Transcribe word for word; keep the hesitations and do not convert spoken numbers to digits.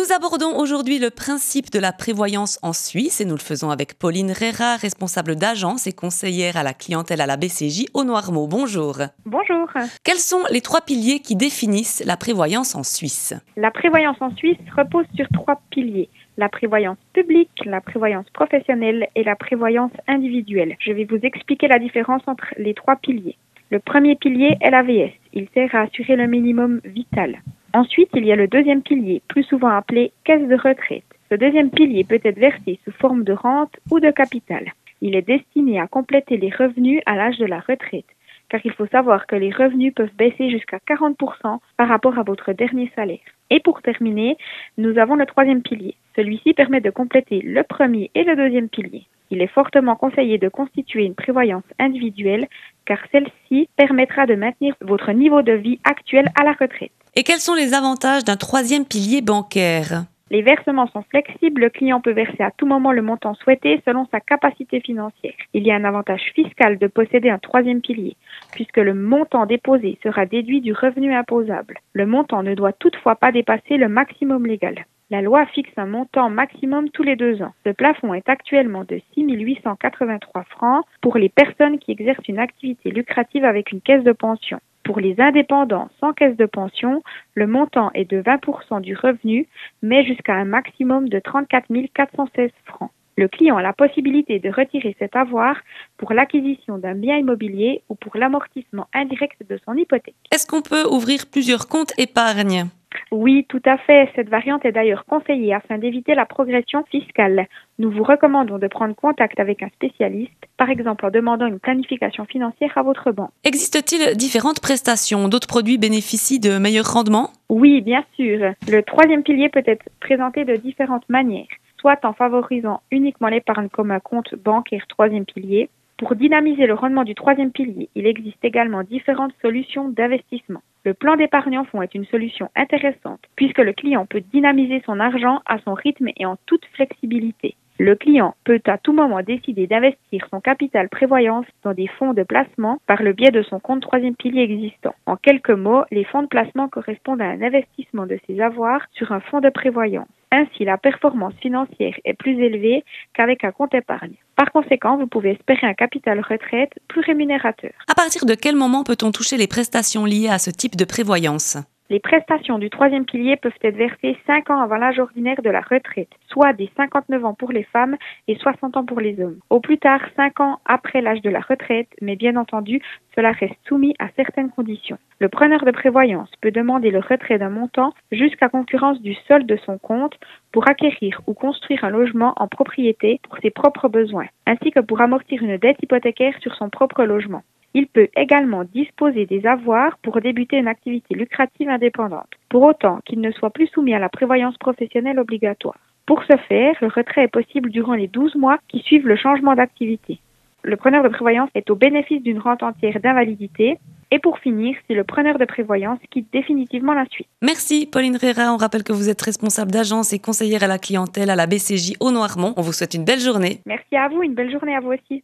Nous abordons aujourd'hui le principe de la prévoyance en Suisse et nous le faisons avec Pauline Rera, responsable d'agence et conseillère à la clientèle à la B C J au Noirmont. Bonjour. Bonjour. Quels sont les trois piliers qui définissent la prévoyance en Suisse ? La prévoyance en Suisse repose sur trois piliers. La prévoyance publique, la prévoyance professionnelle et la prévoyance individuelle. Je vais vous expliquer la différence entre les trois piliers. Le premier pilier est l'A V S. Il sert à assurer le minimum vital. Ensuite, il y a le deuxième pilier, plus souvent appelé caisse de retraite. Ce deuxième pilier peut être versé sous forme de rente ou de capital. Il est destiné à compléter les revenus à l'âge de la retraite, car il faut savoir que les revenus peuvent baisser jusqu'à quarante pour cent par rapport à votre dernier salaire. Et pour terminer, nous avons le troisième pilier. Celui-ci permet de compléter le premier et le deuxième pilier. Il est fortement conseillé de constituer une prévoyance individuelle, car celle-ci permettra de maintenir votre niveau de vie actuel à la retraite. Et quels sont les avantages d'un troisième pilier bancaire ? Les versements sont flexibles, le client peut verser à tout moment le montant souhaité selon sa capacité financière. Il y a un avantage fiscal de posséder un troisième pilier, puisque le montant déposé sera déduit du revenu imposable. Le montant ne doit toutefois pas dépasser le maximum légal. La loi fixe un montant maximum tous les deux ans. Ce plafond est actuellement de six mille huit cent quatre-vingt-trois francs pour les personnes qui exercent une activité lucrative avec une caisse de pension. Pour les indépendants sans caisse de pension, le montant est de vingt pour cent du revenu, mais jusqu'à un maximum de trente-quatre mille quatre cent seize francs. Le client a la possibilité de retirer cet avoir pour l'acquisition d'un bien immobilier ou pour l'amortissement indirect de son hypothèque. Est-ce qu'on peut ouvrir plusieurs comptes épargne ? Oui, tout à fait. Cette variante est d'ailleurs conseillée afin d'éviter la progression fiscale. Nous vous recommandons de prendre contact avec un spécialiste, par exemple en demandant une planification financière à votre banque. Existe-t-il différentes prestations ? D'autres produits bénéficient de meilleurs rendements ? Oui, bien sûr. Le troisième pilier peut être présenté de différentes manières, soit en favorisant uniquement l'épargne comme un compte bancaire troisième pilier. Pour dynamiser le rendement du troisième pilier, il existe également différentes solutions d'investissement. Le plan d'épargne en fonds est une solution intéressante puisque le client peut dynamiser son argent à son rythme et en toute flexibilité. Le client peut à tout moment décider d'investir son capital prévoyance dans des fonds de placement par le biais de son compte troisième pilier existant. En quelques mots, les fonds de placement correspondent à un investissement de ses avoirs sur un fonds de prévoyance. Ainsi, la performance financière est plus élevée qu'avec un compte épargne. Par conséquent, vous pouvez espérer un capital retraite plus rémunérateur. À partir de quel moment peut-on toucher les prestations liées à ce type de prévoyance ? Les prestations du troisième pilier peuvent être versées cinq ans avant l'âge ordinaire de la retraite, soit des cinquante-neuf ans pour les femmes et soixante ans pour les hommes. Au plus tard, cinq ans après l'âge de la retraite, mais bien entendu, cela reste soumis à certaines conditions. Le preneur de prévoyance peut demander le retrait d'un montant jusqu'à concurrence du solde de son compte pour acquérir ou construire un logement en propriété pour ses propres besoins, ainsi que pour amortir une dette hypothécaire sur son propre logement. Il peut également disposer des avoirs pour débuter une activité lucrative indépendante, pour autant qu'il ne soit plus soumis à la prévoyance professionnelle obligatoire. Pour ce faire, le retrait est possible durant les douze mois qui suivent le changement d'activité. Le preneur de prévoyance est au bénéfice d'une rente entière d'invalidité. Et pour finir, si le preneur de prévoyance quitte définitivement la Suisse. Merci Pauline Rera, on rappelle que vous êtes responsable d'agence et conseillère à la clientèle à la B C J au Noirmont. On vous souhaite une belle journée. Merci à vous, une belle journée à vous aussi.